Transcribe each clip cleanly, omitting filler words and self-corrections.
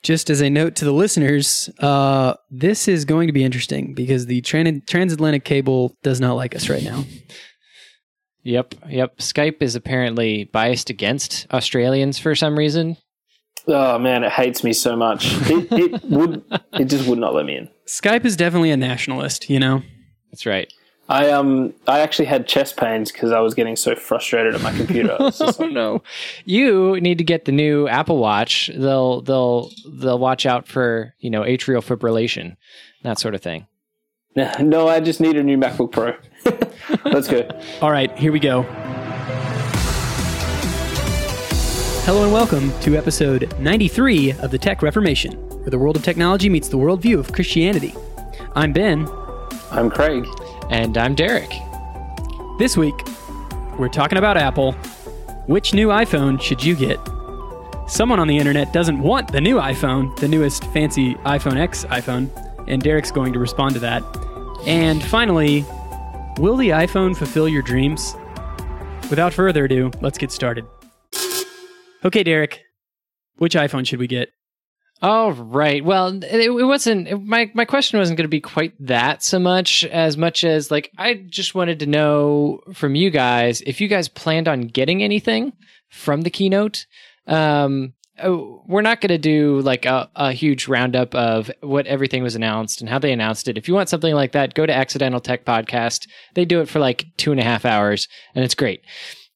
Just as a note to the listeners, this is going to be interesting because the transatlantic cable does not like us right now. Yep. Skype is apparently biased against Australians for some reason. Oh man, it hates me so much. It just would not let me in. Skype is definitely a nationalist, you know? That's right. I actually had chest pains because I was getting so frustrated at my computer. Oh no! You need to get the new Apple Watch. They'll watch out for atrial fibrillation, that sort of thing. No, I just need a new MacBook Pro. Let's go. All right, here we go. Hello and welcome to episode 93 of the Tech Reformation, where the world of technology meets the worldview of Christianity. I'm Ben. I'm Craig. And I'm Derek. This week, we're talking about Apple. Which new iPhone should you get? Someone on the internet doesn't want the new iPhone, the newest fancy iPhone X iPhone, and Derek's going to respond to that. And finally, will the iPhone fulfill your dreams? Without further ado, let's get started. Okay, Derek, which iPhone should we get? All right. Well, it wasn't, my question wasn't going to be quite that so much as I just wanted to know from you guys, if you guys planned on getting anything from the keynote. We're not going to do like a huge roundup of what everything was announced and how they announced it. If you want something like that, go to Accidental Tech Podcast. They do it for like 2.5 hours and it's great.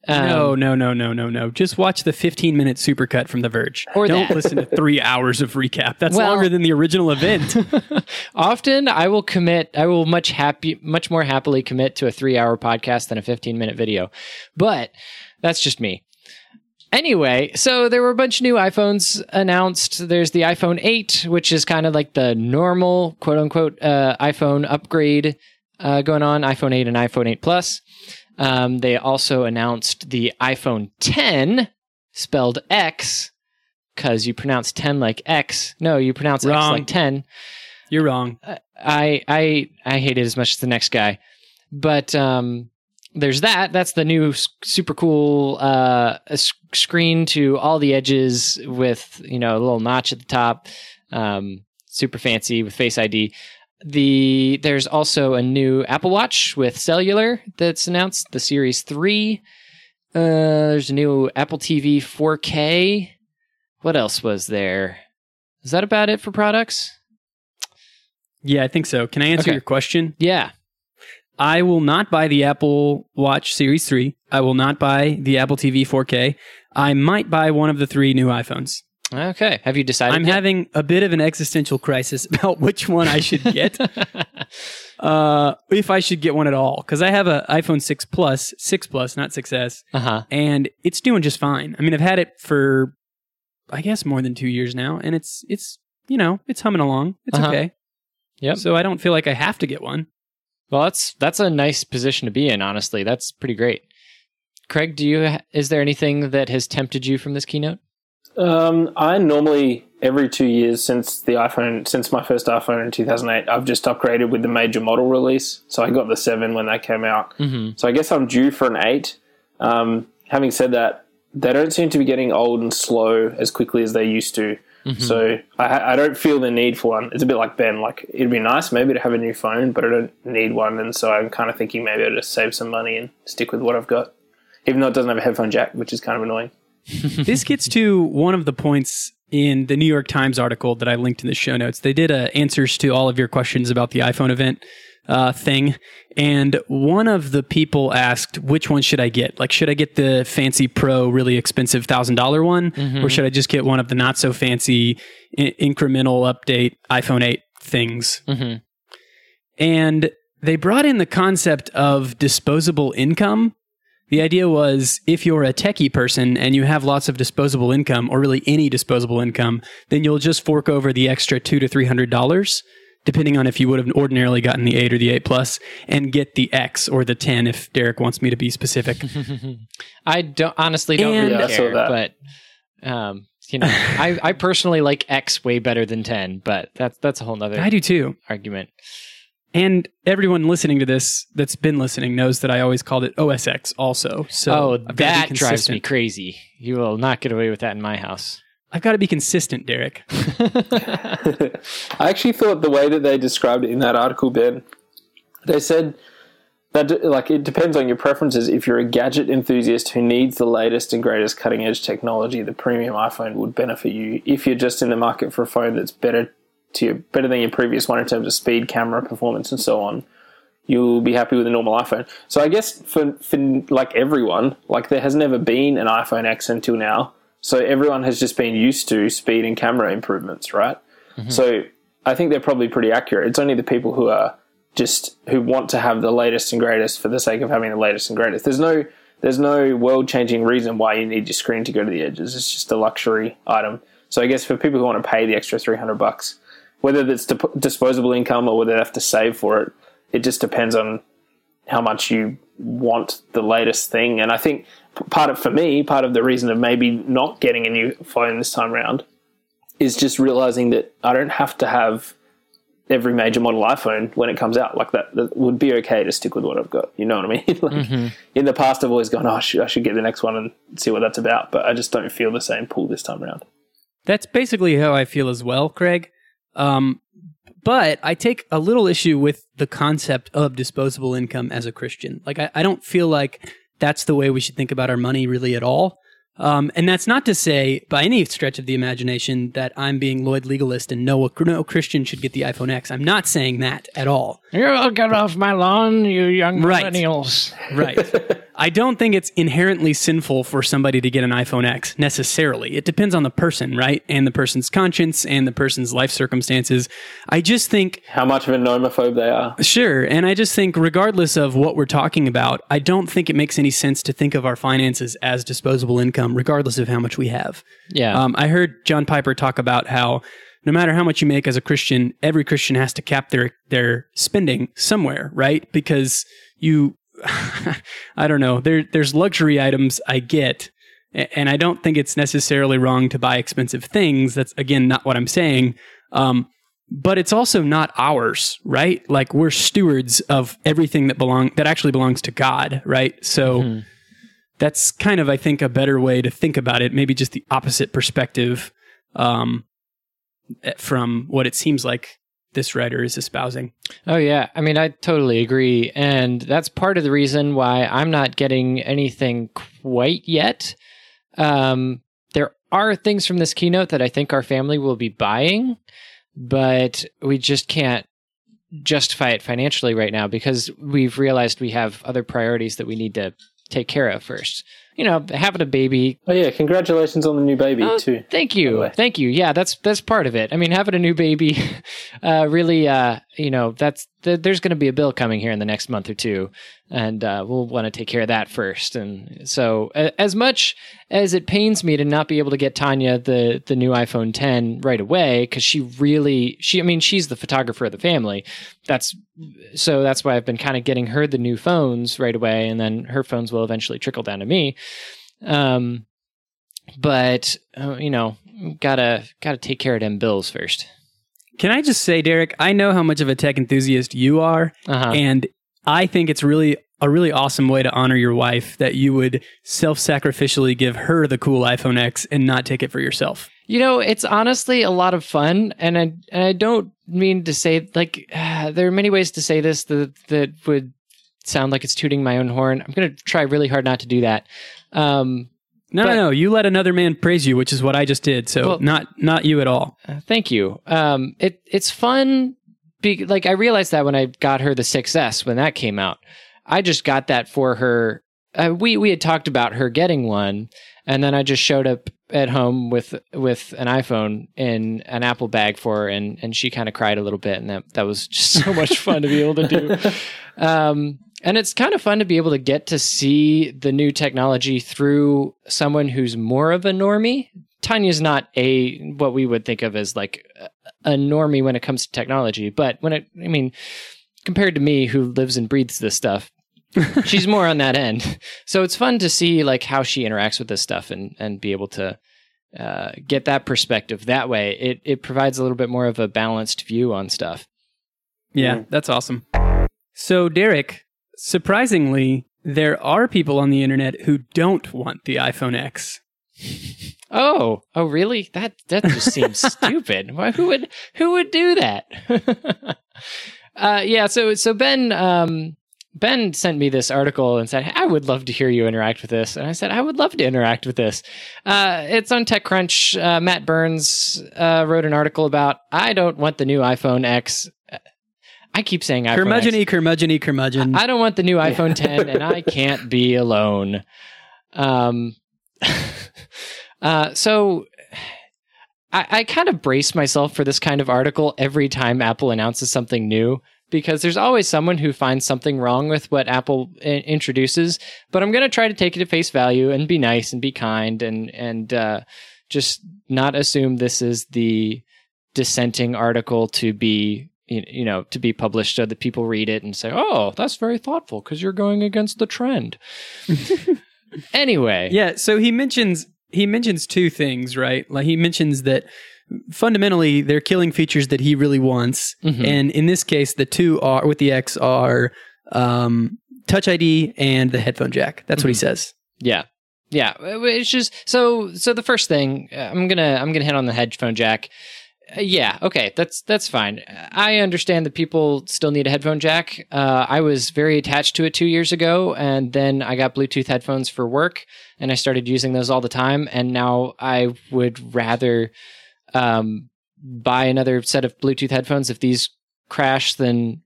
No. Just watch the 15-minute supercut from The Verge. Or don't listen to 3 hours of recap. That's longer than the original event. Often I will much more happily commit to a 3-hour podcast than a 15-minute video. But that's just me. Anyway, so there were a bunch of new iPhones announced. There's the iPhone 8, which is kind of like the normal, quote-unquote, iPhone upgrade going on, iPhone 8 and iPhone 8 Plus. They also announced the iPhone 10, spelled X, because you pronounce 10 like X. No, you pronounce wrong. X like 10. You're wrong. I hate it as much as the next guy. But there's that. That's the new super cool screen to all the edges with a little notch at the top. Super fancy with Face ID. There's also a new Apple Watch with cellular that's announced, the Series 3. There's a new Apple TV 4K. What else was there? Is that about it for products? Yeah, I think so. Can I answer your question? Yeah. I will not buy the Apple Watch Series 3. I will not buy the Apple TV 4K. I might buy one of the 3 new iPhones. Okay. Have you decided I'm having a bit of an existential crisis about which one I should get. If I should get one at all. Because I have an iPhone 6 Plus, not 6S. And it's doing just fine. I mean, I've had it for, I guess, more than 2 years now. And it's humming along. It's okay. Yep. So I don't feel like I have to get one. Well, that's a nice position to be in, honestly. That's pretty great. Craig, is there anything that has tempted you from this keynote? I normally, every 2 years since my first iPhone in 2008, I've just upgraded with the major model release. So I got the 7 when that came out. Mm-hmm. So I guess I'm due for an 8. Having said that, they don't seem to be getting old and slow as quickly as they used to. Mm-hmm. So I don't feel the need for one. It's a bit like Ben. Like, it'd be nice maybe to have a new phone, but I don't need one. And so I'm kind of thinking maybe I'll just save some money and stick with what I've got, even though it doesn't have a headphone jack, which is kind of annoying. This gets to one of the points in the New York Times article that I linked in the show notes. They did answers to all of your questions about the iPhone event thing. And one of the people asked, which one should I get? Like, should I get the fancy pro, really expensive $1,000 one? Mm-hmm. Or should I just get one of the not so fancy incremental update iPhone 8 things? Mm-hmm. And they brought in the concept of disposable income. The idea was, if you're a techie person and you have lots of disposable income, or really any disposable income, then you'll just fork over the extra $200 to $300, depending on if you would have ordinarily gotten the 8 or the 8 Plus, and get the X or the 10 if Derek wants me to be specific. I honestly don't really care, but I personally like X way better than 10, but that's a whole nother I do too. argument. And everyone listening to this that's been listening knows that I always called it OS X also. So that drives me crazy. You will not get away with that in my house. I've got to be consistent, Derek. I actually thought the way that they described it in that article, Ben, they said that like it depends on your preferences. If you're a gadget enthusiast who needs the latest and greatest cutting edge technology, the premium iPhone would benefit you. If you're just in the market for a phone that's better than your previous one in terms of speed, camera, performance, and so on, you'll be happy with a normal iPhone. So I guess for like everyone, like there has never been an iPhone X until now. So everyone has just been used to speed and camera improvements, right? Mm-hmm. So I think they're probably pretty accurate. It's only the people who want to have the latest and greatest for the sake of having the latest and greatest. There's no world-changing reason why you need your screen to go to the edges. It's just a luxury item. So I guess for people who want to pay the extra $300, whether that's disposable income or whether they have to save for it, it just depends on how much you want the latest thing. And I think part of the reason of maybe not getting a new phone this time around is just realizing that I don't have to have every major model iPhone when it comes out. Like that would be okay to stick with what I've got. You know what I mean? In the past, I've always gone, I should get the next one and see what that's about. But I just don't feel the same pull this time around. That's basically how I feel as well, Craig. But I take a little issue with the concept of disposable income as a Christian. Like, I don't feel like that's the way we should think about our money really at all. And that's not to say, by any stretch of the imagination, that I'm being Lloyd legalist and no Christian should get the iPhone X. I'm not saying that at all. You'll get off my lawn, you young millennials. Right. I don't think it's inherently sinful for somebody to get an iPhone X, necessarily. It depends on the person, right? And the person's conscience and the person's life circumstances. I just think... how much of a nomophobe they are. Sure. And I just think, regardless of what we're talking about, I don't think it makes any sense to think of our finances as disposable income, regardless of how much we have. Yeah. I heard John Piper talk about how no matter how much you make as a Christian, every Christian has to cap their spending somewhere, right? Because I don't know, there's luxury items I get, and I don't think it's necessarily wrong to buy expensive things. That's, again, not what I'm saying. But it's also not ours, right? Like, we're stewards of everything that actually belongs to God, right? So that's kind of, I think, a better way to think about it. Maybe just the opposite perspective from what it seems like this writer is espousing. Oh, yeah. I mean, I totally agree. And that's part of the reason why I'm not getting anything quite yet. There are things from this keynote that I think our family will be buying, but we just can't justify it financially right now because we've realized we have other priorities that we need to take care of first. You know, having a baby. Oh yeah, congratulations on the new baby too. Thank you. Thank you. Yeah, that's part of it. I mean, having a new baby really there's going to be a bill coming here in the next month or two, and we'll want to take care of that first. And so as much as it pains me to not be able to get Tanya the new iPhone 10 right away, because she's the photographer of the family. That's why I've been kind of getting her the new phones right away, and then her phones will eventually trickle down to me. But gotta take care of them bills first. Can I just say, Derek, I know how much of a tech enthusiast you are, and I think it's really a really awesome way to honor your wife that you would self-sacrificially give her the cool iPhone X and not take it for yourself. You know, it's honestly a lot of fun, and I don't mean to say, like, there are many ways to say this that would sound like it's tooting my own horn. I'm going to try really hard not to do that. No, you let another man praise you, which is what I just did. So not you at all. Thank you. It's fun. I realized that when I got her the 6S, when that came out, I just got that for her. We had talked about her getting one, and then I just showed up at home with an iPhone in an Apple bag for her, and she kind of cried a little bit, and that was just so much fun to be able to do. And it's kind of fun to be able to get to see the new technology through someone who's more of a normie. Tanya's not what we would think of as like a normie when it comes to technology, but compared to me who lives and breathes this stuff, she's more on that end. So it's fun to see like how she interacts with this stuff and be able to get that perspective that way. It provides a little bit more of a balanced view on stuff. Yeah, that's awesome. So Derek, surprisingly, there are people on the internet who don't want the iPhone X. Oh, really? That just seems stupid. Why? Who would do that? Yeah. So Ben sent me this article and said, hey, I would love to hear you interact with this. And I said, I would love to interact with this. It's on TechCrunch. Matt Burns wrote an article about, I don't want the new iPhone X. I keep saying iPhone X. Curmudgeon. I don't want the new iPhone 10, and I can't be alone. So I kind of brace myself for this kind of article every time Apple announces something new, because there's always someone who finds something wrong with what Apple introduces. But I'm going to try to take it at face value and be nice and be kind and just not assume this is the dissenting article to be, to be published so that people read it and say, oh, that's very thoughtful because you're going against the trend. Anyway. Yeah, so he mentions two things, right? Like, he mentions that fundamentally they're killing features that he really wants. Mm-hmm. And in this case, the two are with the X are Touch ID and the headphone jack. That's what he says. Yeah. Yeah. It's just so the first thing, I'm gonna hit on the headphone jack. Yeah, okay, that's fine. I understand that people still need a headphone jack. I was very attached to it 2 years ago, and then I got Bluetooth headphones for work, and I started using those all the time, and now I would rather buy another set of Bluetooth headphones if these crash than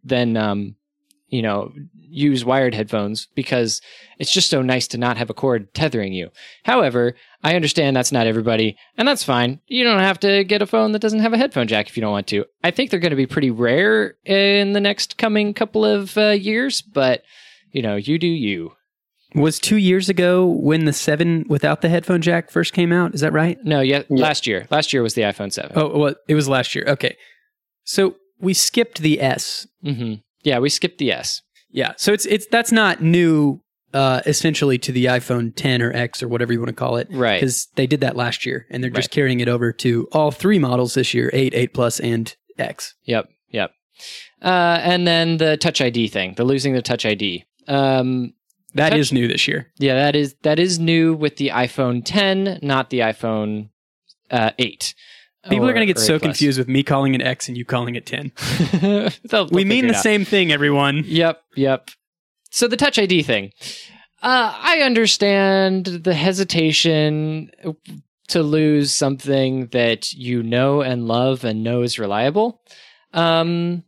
use wired headphones, because it's just so nice to not have a cord tethering you. However, I understand that's not everybody, and that's fine. You don't have to get a phone that doesn't have a headphone jack if you don't want to. I think they're going to be pretty rare in the next coming couple of years, but, you do you. Was 2 years ago when the 7 without the headphone jack first came out? Is that right? No, yeah. Last year. Last year was the iPhone 7. Oh, well, it was last year. Okay. So we skipped the S. Mm-hmm. Yeah, we skipped the S. Yeah, so that's not new, essentially, to the iPhone 10 or X or whatever you want to call it, right? Because they did that last year, and they're just carrying it over to all three models this year: 8, 8 Plus, and X. Yep. And then the Touch ID thing, the losing the Touch ID. That is new this year. Yeah, that is new with the iPhone 10, not the iPhone 8. People are going to get so confused with me calling it X and you calling it 10. We mean the same thing, everyone. Yep. So the Touch ID thing. I understand the hesitation to lose something that you know and love and know is reliable. I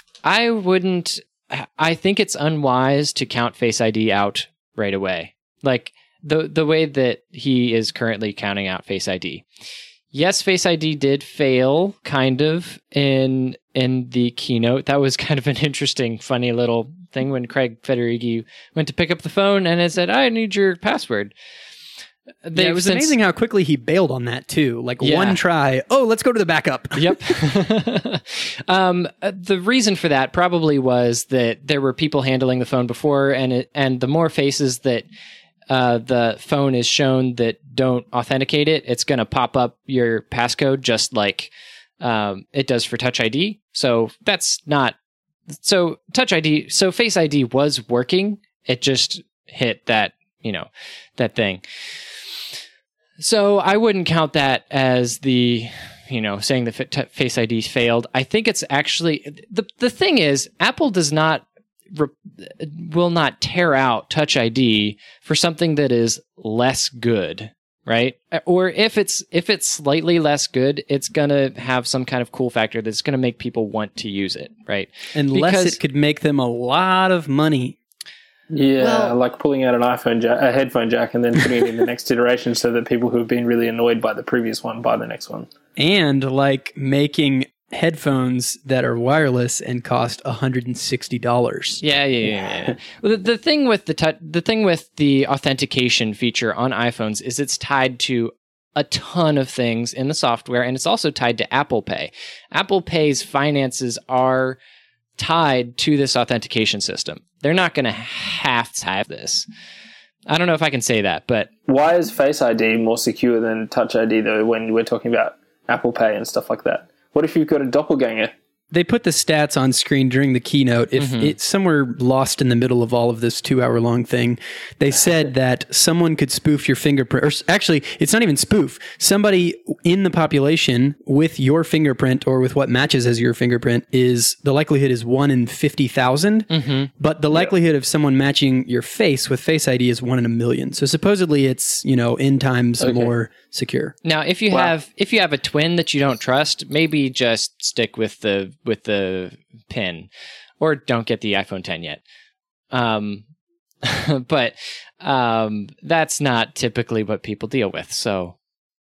think it's unwise to count Face ID out right away. Like the way that he is currently counting out Face ID. Yes, Face ID did fail, kind of, in the keynote. That was kind of an interesting, funny little thing when Craig Federighi went to pick up the phone and it said, I need your password. It was amazing how quickly he bailed on that, too. Like, one try, let's go to the backup. Yep. The reason for that probably was that there were people handling the phone before, and the more faces that the phone is shown that don't authenticate it, it's going to pop up your passcode just like it does for Touch ID. So that's not... So Touch ID... So Face ID was working. It just hit that, that thing. So I wouldn't count that as the... saying the Face ID failed. I think it's actually... The thing is, Apple will not tear out Touch ID for something that is less good, right? Or if it's slightly less good, it's gonna have some kind of cool factor that's gonna make people want to use it, right? Unless it could make them a lot of money. Yeah, like pulling out a headphone jack and then putting it in the next iteration so that people who have been really annoyed by the previous one buy the next one. And like making headphones that are wireless and cost $160. Yeah. Well, the thing with the authentication feature on iPhones is it's tied to a ton of things in the software, and it's also tied to Apple Pay. Apple Pay's finances are tied to this authentication system. They're not going to have this. I don't know if I can say that, but why is Face ID more secure than Touch ID though when we're talking about Apple Pay and stuff like that? What if you've got a doppelganger? they put the stats on screen during the keynote. If it's somewhere lost in the middle of all of this 2-hour-long thing, they said that someone could spoof your fingerprint. Or actually, it's not even spoof. Somebody in the population with your fingerprint or with what matches as your fingerprint is the likelihood is 1 in 50,000. But the likelihood of someone matching your face with Face ID is 1 in a million. So supposedly it's, N times more secure. Now, if you have a twin that you don't trust, maybe just stick with the pin, or don't get the iPhone 10 yet. But that's not typically what people deal with. So,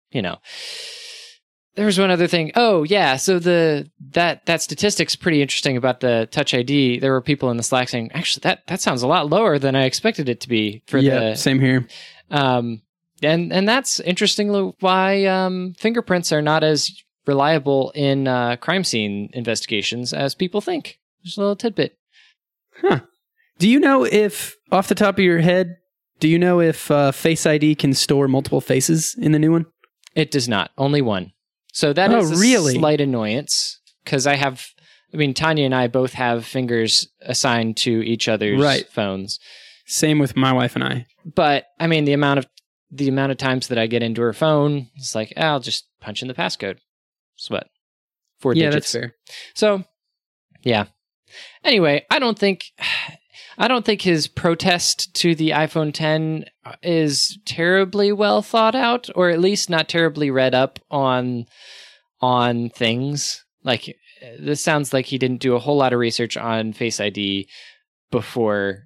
there's one other thing. Oh yeah, so that statistic's pretty interesting about the Touch ID. There were people in the Slack saying, actually, that sounds a lot lower than I expected it to be for same here. And that's interestingly why fingerprints are not as reliable in crime scene investigations as people think. Just a little tidbit. Huh. Do you know if, off the top of your head, Face ID can store multiple faces in the new one? It does not. Only one. So that is a slight annoyance, because Tanya and I both have fingers assigned to each other's phones. Same with my wife and I. But the amount of times that I get into her phone, it's like, I'll just punch in the passcode. It's what? 4 digits. Yeah, that's fair. So, yeah. Anyway, I don't think his protest to the iPhone 10 is terribly well thought out, or at least not terribly read up on things. Like, this sounds like he didn't do a whole lot of research on Face ID before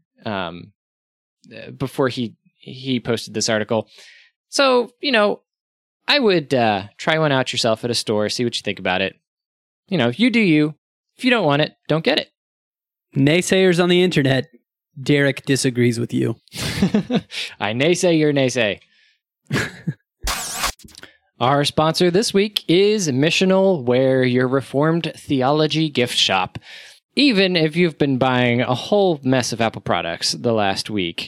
he posted this article. So, I would try one out yourself at a store, see what you think about it. You do you. If you don't want it, don't get it. Naysayers on the internet. Derek disagrees with you. I naysay your naysay. Our sponsor this week is Missional Wear, your Reformed Theology gift shop. Even if you've been buying a whole mess of Apple products the last week,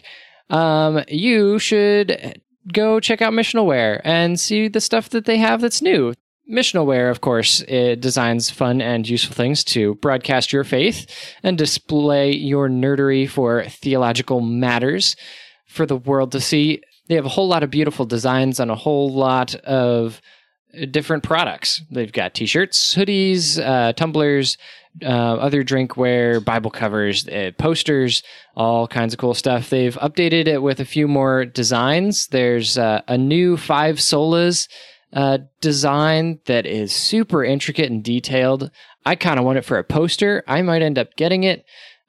you should go check out Missional Wear and see the stuff that they have that's new. Missional Wear, of course, it designs fun and useful things to broadcast your faith and display your nerdery for theological matters for the world to see. They have a whole lot of beautiful designs on a whole lot of different products. They've got t-shirts, hoodies, tumblers, other drinkware, Bible covers, posters, all kinds of cool stuff. They've updated it with a few more designs. There's a new 5 solas design that is super intricate and detailed. I kind of want it for a poster. I might end up getting it.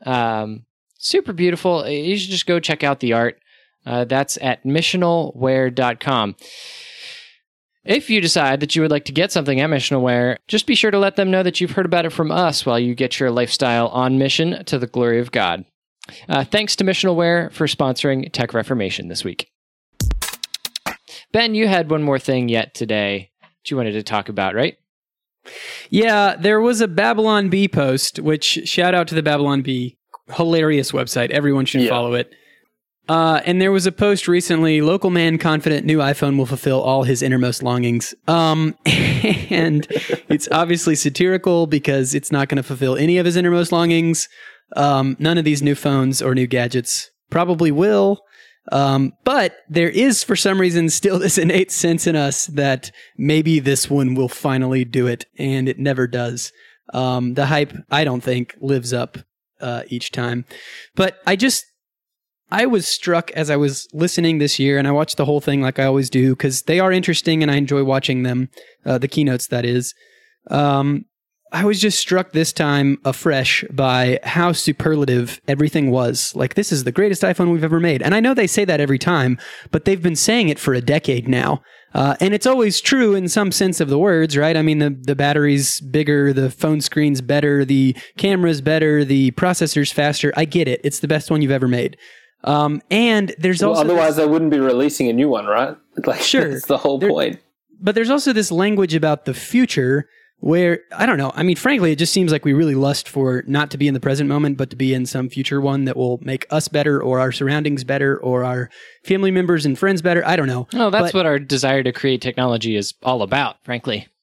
Super beautiful. You should just go check out the art. That's at missionalwear.com. If you decide that you would like to get something at Missional Wear, just be sure to let them know that you've heard about it from us while you get your lifestyle on mission to the glory of God. Thanks to Missional Wear for sponsoring Tech Reformation this week. Ben, you had one more thing yet today that you wanted to talk about, right? Yeah, there was a Babylon Bee post, which, shout out to the Babylon Bee, hilarious website. Everyone should follow it. And there was a post recently, local man confident new iPhone will fulfill all his innermost longings. And it's obviously satirical because it's not going to fulfill any of his innermost longings. None of these new phones or new gadgets probably will. But there is, for some reason, still this innate sense in us that maybe this one will finally do it, and it never does. The hype, I don't think, lives up each time. But I was struck as I was listening this year, and I watched the whole thing like I always do, because they are interesting and I enjoy watching them, the keynotes, that is. I was just struck this time afresh by how superlative everything was. Like, this is the greatest iPhone we've ever made. And I know they say that every time, but they've been saying it for a decade now. And it's always true in some sense of the words, right? I mean, the battery's bigger, the phone screen's better, the camera's better, the processor's faster. I get it. It's the best one you've ever made. And there's also... otherwise they wouldn't be releasing a new one, right? Like, sure. That's the whole point. But there's also this language about the future where, I don't know, I mean, frankly, it just seems like we really lust for not to be in the present moment, but to be in some future one that will make us better, or our surroundings better, or our family members and friends better. I don't know. Well, that's what our desire to create technology is all about, frankly.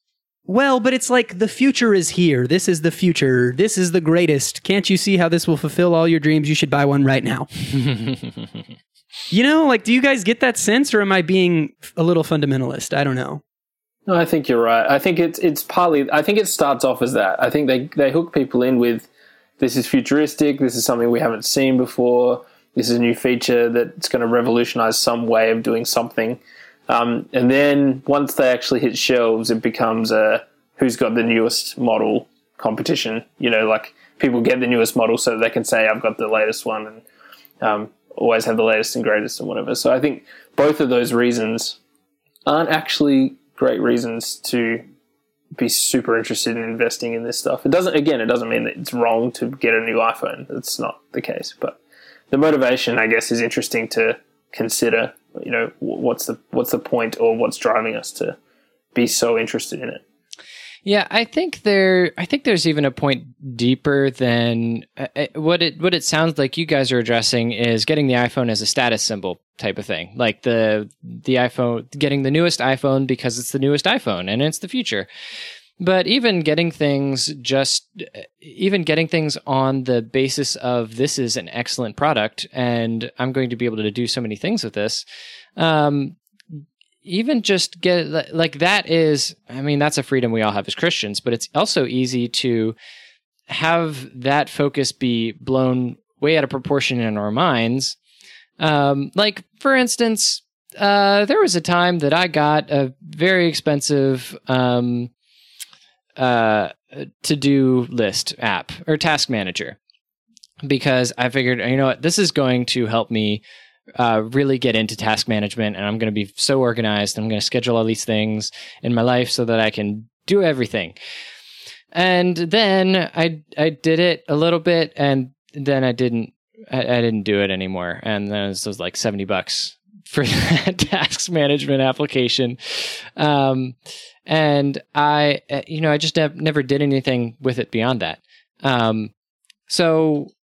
well, but it's like the future is here. This is the future. This is the greatest. Can't you see how this will fulfill all your dreams? You should buy one right now. You know, like, do you guys get that sense, or am I being a little fundamentalist? I don't know. No, I think you're right. I think it's partly. I think it starts off as that. I think they hook people in with, this is futuristic. This is something we haven't seen before. This is a new feature that's going to revolutionize some way of doing something. And then once they actually hit shelves, it becomes a who's got the newest model competition. You know, like, people get the newest model so that they can say, I've got the latest one, and always have the latest and greatest and whatever. So I think both of those reasons aren't actually great reasons to be super interested in investing in this stuff. It doesn't mean that it's wrong to get a new iPhone. That's not the case. But the motivation, I guess, is interesting to consider. You know, what's the point, or what's driving us to be so interested in it? Yeah, I think there's even a point deeper than what it sounds like you guys are addressing is getting the iPhone as a status symbol type of thing. Like the iPhone, getting the newest iPhone because it's the newest iPhone and it's the future. But even getting things on the basis of, this is an excellent product and I'm going to be able to do so many things with this. Even just get like that is, I mean, that's a freedom we all have as Christians, but it's also easy to have that focus be blown way out of proportion in our minds. Like, for instance, there was a time that I got a very expensive to-do list app or task manager, because I figured, you know what, this is going to help me really get into task management, and I'm going to be so organized. I'm going to schedule all these things in my life so that I can do everything. And then I did it a little bit, and then I didn't do it anymore. And then it was like $70 for that task management application. And I just never did anything with it beyond that. So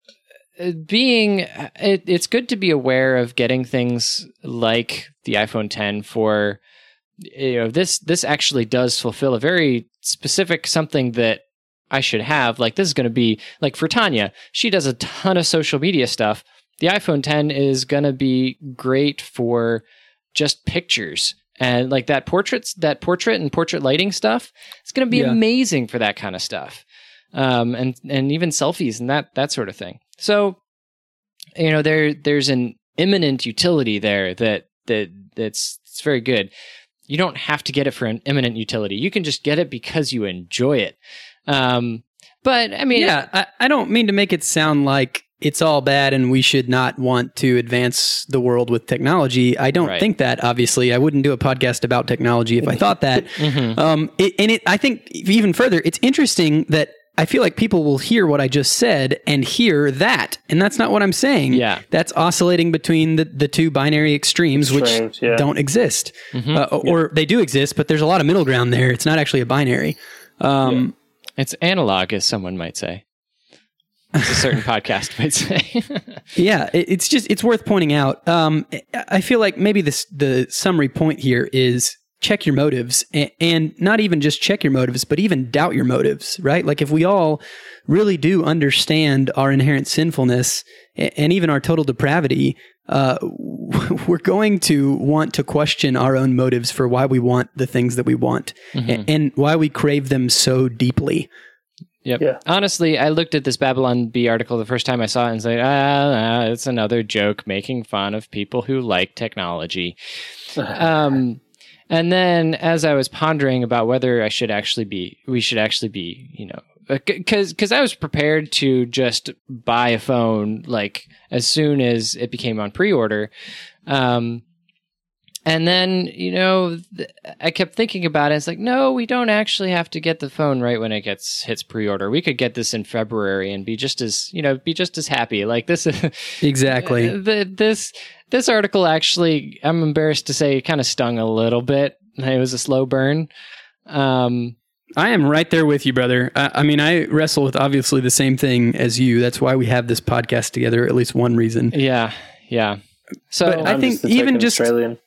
it's good to be aware of getting things like the iPhone X for, you know, this actually does fulfill a very specific something that I should have. Like, this is going to be like for Tanya, she does a ton of social media stuff. The iPhone X is going to be great for just pictures and like that portrait and portrait lighting stuff. It's going to be amazing for that kind of stuff. And even selfies and that sort of thing. So, you know, there's an imminent utility there that's very good. You don't have to get it for an imminent utility. You can just get it because you enjoy it. But I mean, I don't mean to make it sound like it's all bad and we should not want to advance the world with technology. I don't think that, obviously. I wouldn't do a podcast about technology if I thought that. I think even further, it's interesting that I feel like people will hear what I just said and hear that. And that's not what I'm saying. Yeah. That's oscillating between the two binary extremes which don't exist. Or they do exist, but there's a lot of middle ground there. It's not actually a binary. It's analog, as someone might say. As a certain podcast might say. It's worth pointing out. I feel like maybe the summary point here is check your motives, and not even just check your motives, but even doubt your motives, right? Like, if we all really do understand our inherent sinfulness and even our total depravity, we're going to want to question our own motives for why we want the things that we want and why we crave them so deeply. Yep. Yeah. Honestly, I looked at this Babylon Bee article the first time I saw it and said, it's another joke making fun of people who like technology. And then as I was pondering about whether we should actually be, you know, because I was prepared to just buy a phone like as soon as it became on pre-order. And then, you know, I kept thinking about it. It's like, no, we don't actually have to get the phone right when it hits pre-order. We could get this in February and be just as happy. Like this. Exactly. This article actually, I'm embarrassed to say, kind of stung a little bit. It was a slow burn. I am right there with you, brother. I mean, I wrestle with obviously the same thing as you. That's why we have this podcast together, at least one reason. Yeah. So but I think even just Australian.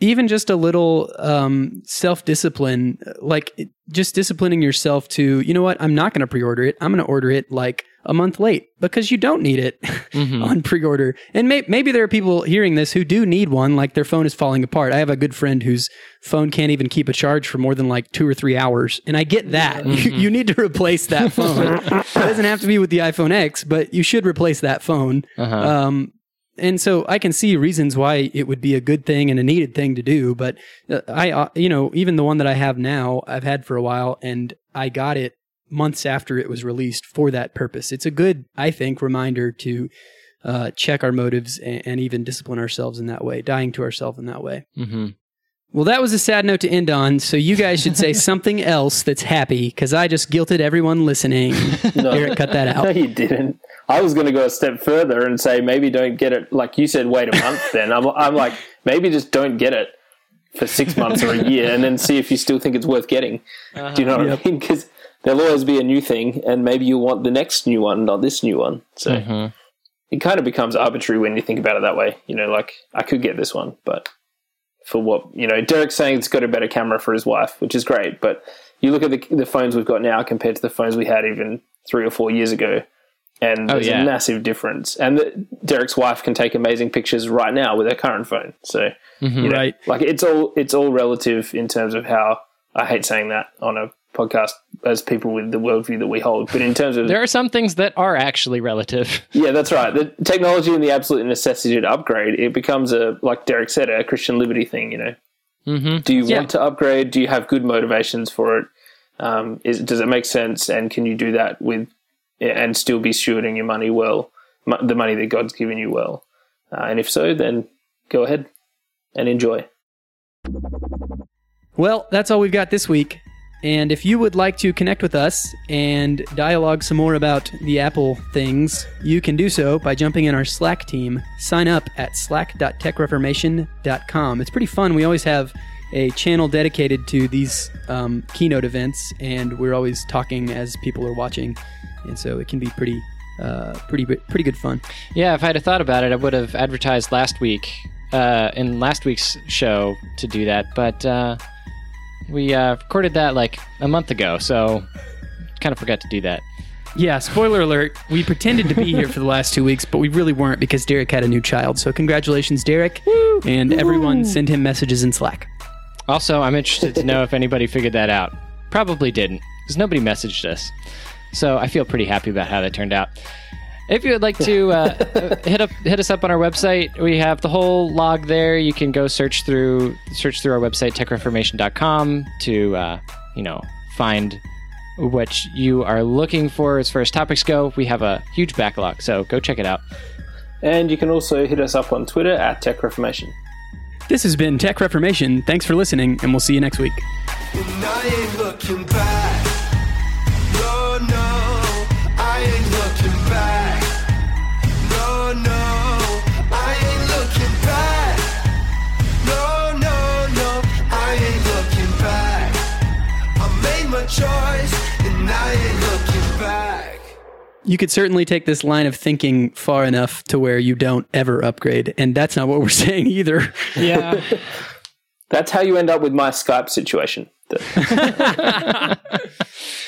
even just a little self-discipline, like just disciplining yourself to, you know what, I'm not going to pre-order it. I'm going to order it like a month late because you don't need it on pre-order. And maybe there are people hearing this who do need one, like their phone is falling apart. I have a good friend whose phone can't even keep a charge for more than like 2 or 3 hours. And I get that. You need to replace that phone. It doesn't have to be with the iPhone X, but you should replace that phone. And so I can see reasons why it would be a good thing and a needed thing to do. But even the one that I have now, I've had for a while, and I got it months after it was released for that purpose. It's a good, I think, reminder to check our motives and even discipline ourselves in that way, dying to ourselves in that way. Well, that was a sad note to end on, so you guys should say something else that's happy, because I just guilted everyone listening. No. Eric, cut that out. No, you didn't. I was going to go a step further and say maybe don't get it, like you said, wait a month then. I'm like, maybe just don't get it for 6 months or a year and then see if you still think it's worth getting. Do you know what I mean? Because there'll always be a new thing, and maybe you'll want the next new one, not this new one. So it kind of becomes arbitrary when you think about it that way. You know, like, I could get this one, but for what, you know, Derek's saying it's got a better camera for his wife, which is great, but you look at the phones we've got now compared to the phones we had even 3 or 4 years ago, and there's a massive difference. And Derek's wife can take amazing pictures right now with her current phone. So, you know, like it's all relative in terms of how, I hate saying that on a podcast as people with the worldview that we hold, but in terms of, there are some things that are actually relative. Yeah, that's right. The technology and the absolute necessity to upgrade, it becomes like Derek said, a Christian liberty thing. You know, do you want to upgrade? Do you have good motivations for it? Does it make sense? And can you do that with and still be stewarding your money well, the money that God's given you well? And if so, then go ahead and enjoy. Well, that's all we've got this week. And if you would like to connect with us and dialogue some more about the Apple things, you can do so by jumping in our Slack team. Sign up at slack.techreformation.com. It's pretty fun. We always have a channel dedicated to these keynote events, and we're always talking as people are watching. And so it can be pretty good fun. Yeah, if I had thought about it, I would have advertised last week in last week's show to do that, but we recorded that like a month ago, so kind of forgot to do that. Yeah, spoiler alert, we pretended to be here for the last 2 weeks, but we really weren't because Derek had a new child. So congratulations, Derek, and everyone send him messages in Slack. Also, I'm interested to know if anybody figured that out. Probably didn't, because nobody messaged us. So I feel pretty happy about how that turned out. If you would like to hit us up on our website, we have the whole log there. You can go search through our website, techreformation.com, to find what you are looking for as far as topics go. We have a huge backlog, so go check it out. And you can also hit us up on Twitter at TechReformation. This has been Tech Reformation. Thanks for listening, and we'll see you next week. And I ain't looking back. No, I ain't looking back. No, I ain't looking back. No, I ain't looking back. I made my choice, and I ain't looking back. You could certainly take this line of thinking far enough to where you don't ever upgrade, and that's not what we're saying either. Yeah. That's how you end up with my Skype situation.